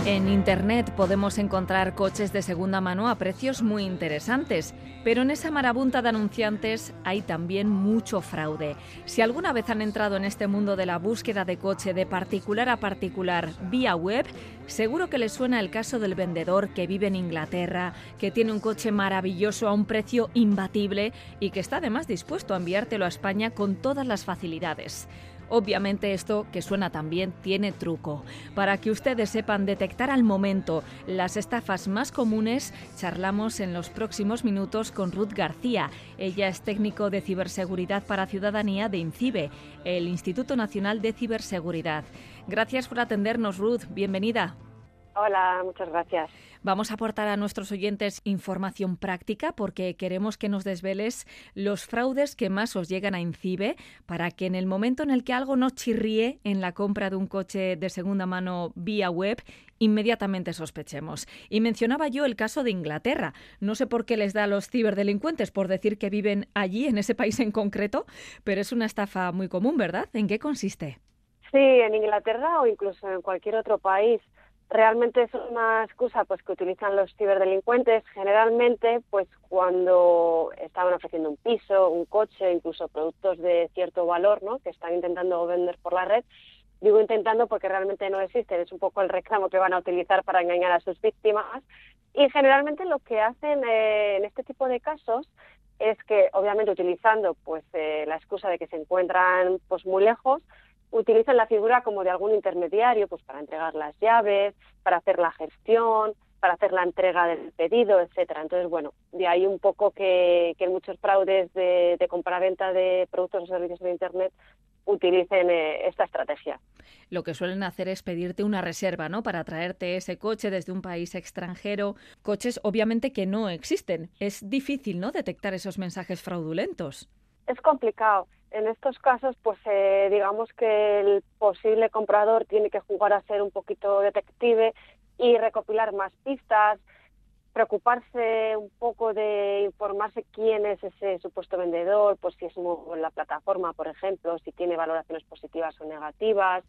En Internet podemos encontrar coches de segunda mano a precios muy interesantes, pero en esa marabunta de anunciantes hay también mucho fraude. Si alguna vez han entrado en este mundo de la búsqueda de coche de particular a particular vía web, seguro que les suena el caso del vendedor que vive en Inglaterra, que tiene un coche maravilloso a un precio imbatible y que está además dispuesto a enviártelo a España con todas las facilidades. Obviamente esto, que suena tan bien, tiene truco. Para que ustedes sepan detectar al momento las estafas más comunes, charlamos en los próximos minutos con Ruth García. Ella es técnico de ciberseguridad para ciudadanía de INCIBE, el Instituto Nacional de Ciberseguridad. Gracias por atendernos, Ruth. Bienvenida. Hola, muchas gracias. Vamos a aportar a nuestros oyentes información práctica porque queremos que nos desveles los fraudes que más os llegan a INCIBE para que en el momento en el que algo nos chirríe en la compra de un coche de segunda mano vía web, inmediatamente sospechemos. Y mencionaba yo el caso de Inglaterra. No sé por qué les da a los ciberdelincuentes por decir que viven allí, en ese país en concreto, pero es una estafa muy común, ¿verdad? ¿En qué consiste? Sí, en Inglaterra o incluso en cualquier otro país. Realmente es una excusa pues que utilizan los ciberdelincuentes generalmente pues cuando estaban ofreciendo un piso, un coche, incluso productos de cierto valor, ¿no?, que están intentando vender por la red. Digo intentando porque realmente no existen, es un poco el reclamo que van a utilizar para engañar a sus víctimas. Y generalmente lo que hacen en este tipo de casos es que, obviamente utilizando pues la excusa de que se encuentran pues muy lejos, utilizan la figura como de algún intermediario pues para entregar las llaves, para hacer la gestión, para hacer la entrega del pedido, etcétera. Entonces, bueno, de ahí un poco que en muchos fraudes de compraventa de productos o servicios en Internet utilicen esta estrategia. Lo que suelen hacer es pedirte una reserva, ¿no?, para traerte ese coche desde un país extranjero. Coches, obviamente, que no existen. Es difícil, ¿no?, detectar esos mensajes fraudulentos. Es complicado. En estos casos, pues digamos que el posible comprador tiene que jugar a ser un poquito detective y recopilar más pistas, preocuparse un poco de informarse quién es ese supuesto vendedor, pues si es nuevo en la plataforma, por ejemplo, si tiene valoraciones positivas o negativas,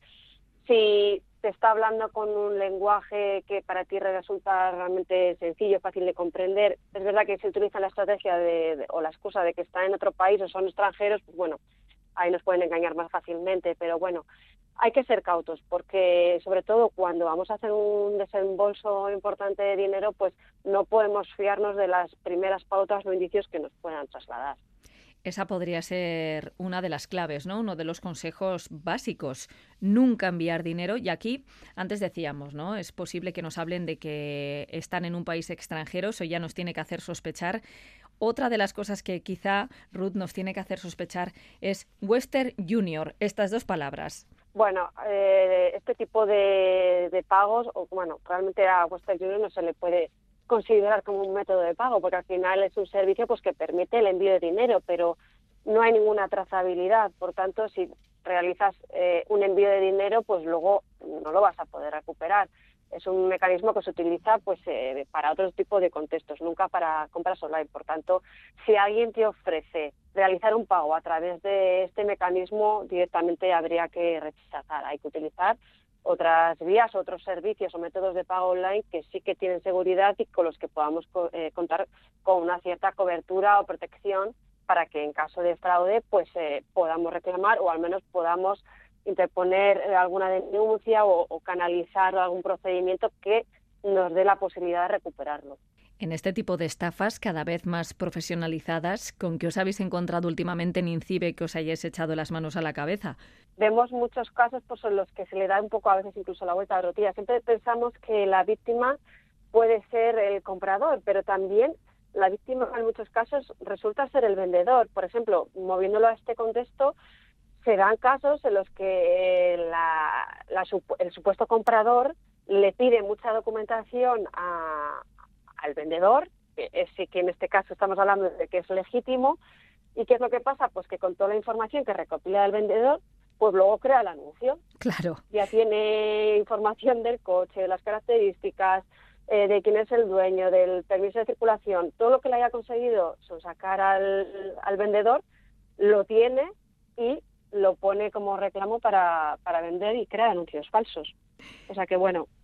si te está hablando con un lenguaje que para ti resulta realmente sencillo, fácil de comprender. Es verdad que si utilizan la estrategia o la excusa de que está en otro país o son extranjeros, pues bueno, ahí nos pueden engañar más fácilmente, pero bueno, hay que ser cautos porque sobre todo cuando vamos a hacer un desembolso importante de dinero, pues no podemos fiarnos de las primeras pautas o indicios que nos puedan trasladar. Esa podría ser una de las claves, ¿no?, uno de los consejos básicos. Nunca enviar dinero. Y aquí, antes decíamos, ¿no?, es posible que nos hablen de que están en un país extranjero, eso ya nos tiene que hacer sospechar. Otra de las cosas que quizá, Ruth, nos tiene que hacer sospechar es Western Junior, estas dos palabras. Bueno, este tipo de pagos, o bueno, realmente a Western Union no se le puede considerar como un método de pago, porque al final es un servicio pues que permite el envío de dinero, pero no hay ninguna trazabilidad. Por tanto, si realizas un envío de dinero, pues luego no lo vas a poder recuperar. Es un mecanismo que se utiliza pues para otro tipo de contextos, nunca para compras online. Por tanto, si alguien te ofrece realizar un pago a través de este mecanismo, directamente habría que rechazar. Hay que utilizar otras vías, otros servicios o métodos de pago online que sí que tienen seguridad y con los que podamos contar con una cierta cobertura o protección para que en caso de fraude pues podamos reclamar o al menos podamos interponer alguna denuncia o canalizar algún procedimiento que nos dé la posibilidad de recuperarlo. En este tipo de estafas cada vez más profesionalizadas, ¿con qué os habéis encontrado últimamente en INCIBE que os hayáis echado las manos a la cabeza? Vemos muchos casos pues, en los que se le da un poco a veces incluso la vuelta a la tortilla. Siempre pensamos que la víctima puede ser el comprador, pero también la víctima en muchos casos resulta ser el vendedor. Por ejemplo, moviéndolo a este contexto, se dan casos en los que el supuesto comprador le pide mucha documentación al vendedor, que en este caso estamos hablando de que es legítimo. ¿Y qué es lo que pasa? Pues que con toda la información que recopila el vendedor, pues luego crea el anuncio. Claro. Ya tiene información del coche, de las características, de quién es el dueño, del permiso de circulación. Todo lo que le haya conseguido sacar al vendedor, lo tiene y lo pone como reclamo para vender y crear anuncios falsos. O sea que, bueno,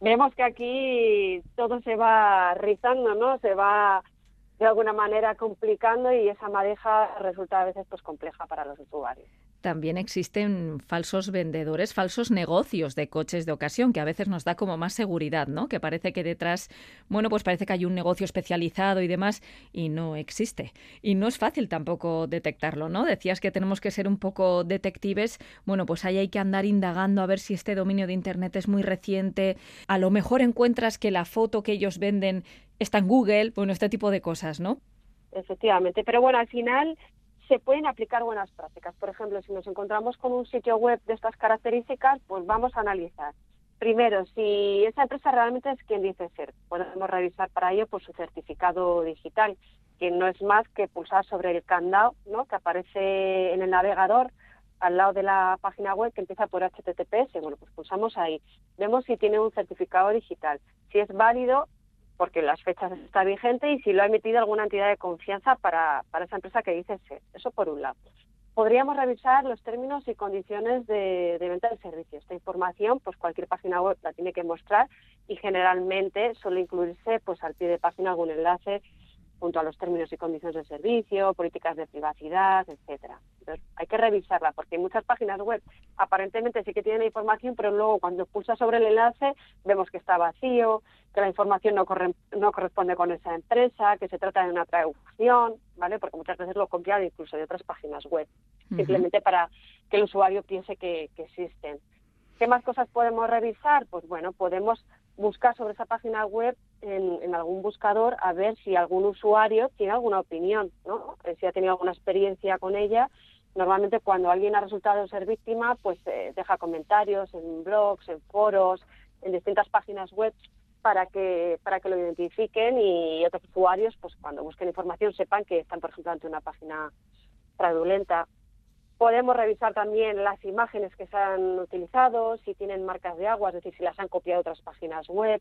Vemos que aquí todo se va rizando, ¿no? Se va de alguna manera complicando y esa madeja resulta a veces pues compleja para los usuarios. También existen falsos vendedores, falsos negocios de coches de ocasión, que a veces nos da como más seguridad, ¿no? Que parece que detrás, bueno, pues parece que hay un negocio especializado y demás, y no existe. Y no es fácil tampoco detectarlo, ¿no? Decías que tenemos que ser un poco detectives. Bueno, pues ahí hay que andar indagando a ver si este dominio de Internet es muy reciente. A lo mejor encuentras que la foto que ellos venden está en Google, bueno, este tipo de cosas, ¿no? Efectivamente, pero bueno, al final se pueden aplicar buenas prácticas. Por ejemplo, si nos encontramos con un sitio web de estas características, pues vamos a analizar. Primero, si esa empresa realmente es quien dice ser. Podemos revisar para ello pues, su certificado digital, que no es más que pulsar sobre el candado, ¿no?, que aparece en el navegador al lado de la página web que empieza por HTTPS. Bueno, pues pulsamos ahí. Vemos si tiene un certificado digital. Si es válido, porque las fechas está vigente, y si lo ha emitido alguna entidad de confianza para esa empresa que dice ser. Eso por un lado. Podríamos revisar los términos y condiciones de venta del servicio. Esta información, pues cualquier página web la tiene que mostrar y generalmente suele incluirse pues al pie de página algún enlace junto a los términos y condiciones de servicio, políticas de privacidad, etcétera. Entonces, hay que revisarla porque muchas páginas web aparentemente sí que tienen información, pero luego cuando pulsa sobre el enlace vemos que está vacío, que la información no corresponde con esa empresa, que se trata de una traducción, ¿vale? Porque muchas veces lo copian incluso de otras páginas web, simplemente para que el usuario piense que existen. ¿Qué más cosas podemos revisar? Pues bueno, podemos buscar sobre esa página web en algún buscador a ver si algún usuario tiene alguna opinión, ¿no? Si ha tenido alguna experiencia con ella. Normalmente cuando alguien ha resultado ser víctima, pues deja comentarios en blogs, en foros, en distintas páginas web para que lo identifiquen y otros usuarios, pues cuando busquen información sepan que están, por ejemplo, ante una página fraudulenta. Podemos revisar también las imágenes que se han utilizado, si tienen marcas de agua, es decir, si las han copiado otras páginas web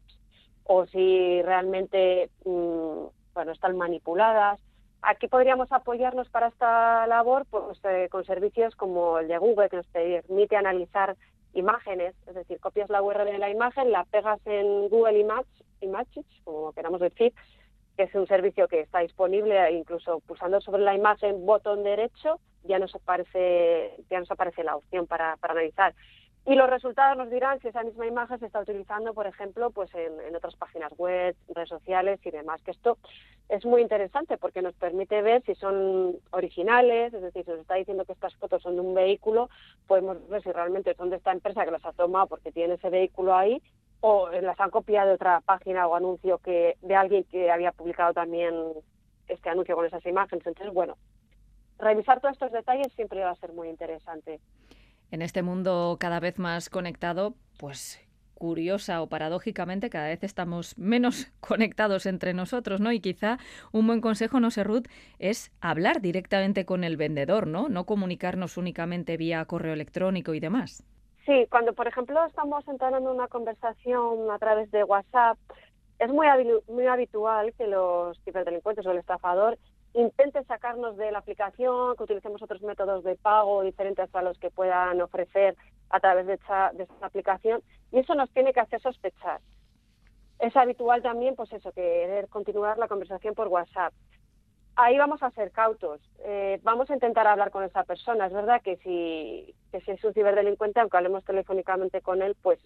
o si realmente están manipuladas. Aquí podríamos apoyarnos para esta labor pues, con servicios como el de Google, que nos permite analizar imágenes, es decir, copias la URL de la imagen, la pegas en Google Images, como queramos decir, que es un servicio que está disponible, incluso pulsando sobre la imagen botón derecho ya nos aparece la opción para analizar. Y los resultados nos dirán si esa misma imagen se está utilizando, por ejemplo, pues en otras páginas web, redes sociales y demás. Que esto es muy interesante porque nos permite ver si son originales, es decir, si nos está diciendo que estas fotos son de un vehículo, podemos ver si realmente son de esta empresa que las ha tomado porque tiene ese vehículo ahí, o las han copiado de otra página o anuncio de alguien que había publicado también este anuncio con esas imágenes. Entonces, bueno, revisar todos estos detalles siempre va a ser muy interesante. En este mundo cada vez más conectado, pues curiosa o paradójicamente cada vez estamos menos conectados entre nosotros, ¿no? Y quizá un buen consejo, no sé, Ruth, es hablar directamente con el vendedor, ¿no? No comunicarnos únicamente vía correo electrónico y demás. Sí, cuando, por ejemplo, estamos entablando una conversación a través de WhatsApp, es muy habitual que los ciberdelincuentes o el estafador intente sacarnos de la aplicación, que utilicemos otros métodos de pago diferentes a los que puedan ofrecer a través de esta aplicación, y eso nos tiene que hacer sospechar. Es habitual también, pues eso, querer continuar la conversación por WhatsApp. Ahí vamos a ser cautos, vamos a intentar hablar con esa persona. Es verdad que si es un ciberdelincuente, aunque hablemos telefónicamente con él, pues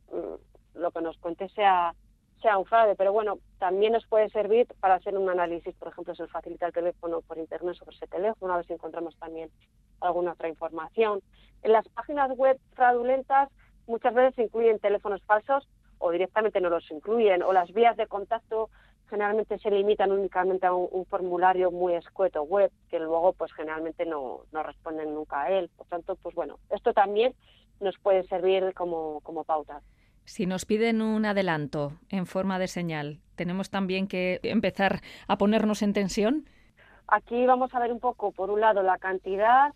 lo que nos cuente sea un fraude, pero bueno, también nos puede servir para hacer un análisis, por ejemplo, si nos facilita el teléfono por internet sobre ese teléfono, a ver si encontramos también alguna otra información. En las páginas web fraudulentas muchas veces se incluyen teléfonos falsos o directamente no los incluyen, o las vías de contacto generalmente se limitan únicamente a un formulario muy escueto web, que luego pues generalmente no responden nunca a él. Por tanto, pues bueno, esto también nos puede servir como pauta. Si nos piden un adelanto en forma de señal, ¿tenemos también que empezar a ponernos en tensión? Aquí vamos a ver un poco, por un lado, la cantidad,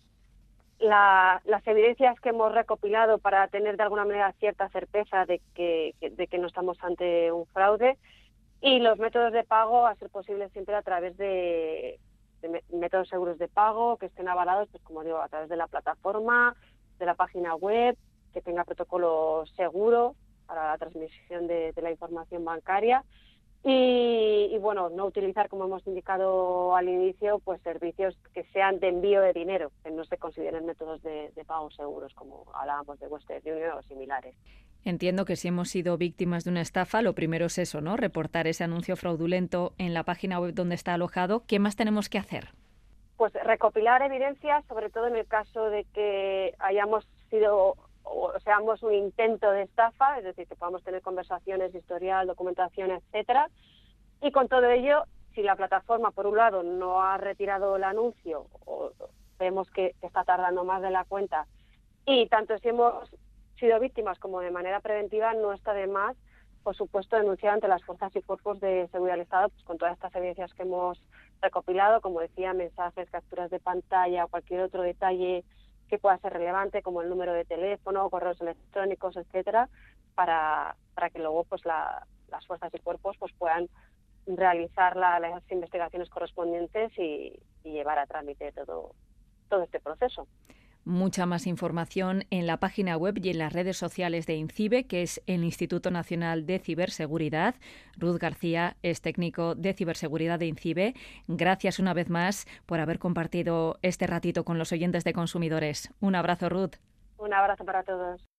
las evidencias que hemos recopilado para tener de alguna manera cierta certeza de que no estamos ante un fraude, y los métodos de pago, a ser posible siempre a través de métodos seguros de pago que estén avalados, pues como digo, a través de la plataforma, de la página web, que tenga protocolo seguro. para la transmisión de la información bancaria. Y bueno, no utilizar, como hemos indicado al inicio, pues servicios que sean de envío de dinero, que no se consideren métodos de pago seguros, como hablábamos de Western Union o similares. Entiendo que si hemos sido víctimas de una estafa, lo primero es eso, ¿no? Reportar ese anuncio fraudulento en la página web donde está alojado. ¿Qué más tenemos que hacer? Pues recopilar evidencias, sobre todo en el caso de que hayamos sido o seamos un intento de estafa, es decir, que podamos tener conversaciones, historial, documentación, etcétera. Y con todo ello, si la plataforma, por un lado, no ha retirado el anuncio o vemos que está tardando más de la cuenta, y tanto si hemos sido víctimas como de manera preventiva, no está de más, por supuesto, denunciar ante las fuerzas y cuerpos de seguridad del Estado, pues con todas estas evidencias que hemos recopilado, como decía, mensajes, capturas de pantalla o cualquier otro detalle que pueda ser relevante, como el número de teléfono, correos electrónicos, etcétera, para que luego pues las fuerzas y cuerpos pues puedan realizar las investigaciones correspondientes y llevar a trámite todo este proceso. Mucha más información en la página web y en las redes sociales de INCIBE, que es el Instituto Nacional de Ciberseguridad. Ruth García es técnico de ciberseguridad de INCIBE. Gracias una vez más por haber compartido este ratito con los oyentes de Consumidores. Un abrazo, Ruth. Un abrazo para todos.